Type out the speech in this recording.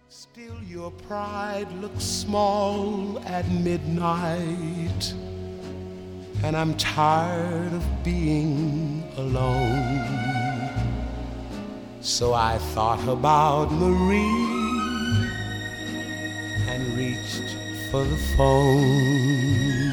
Still your pride looks small at midnight, and I'm tired of being alone. So I thought about Marie and reached for the phone.